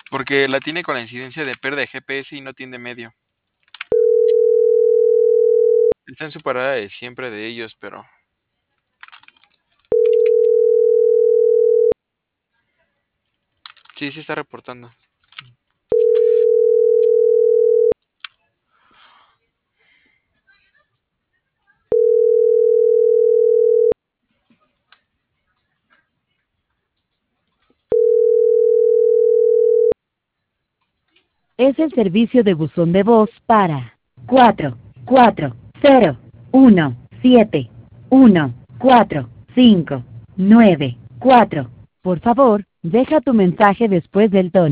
Porque la tiene con la incidencia de pérdida de GPS y no tiene medio. Está en su parada de siempre de ellos, pero sí, sí está reportando. Es el servicio de buzón de voz para 440171454. Por favor, deja tu mensaje después del tono.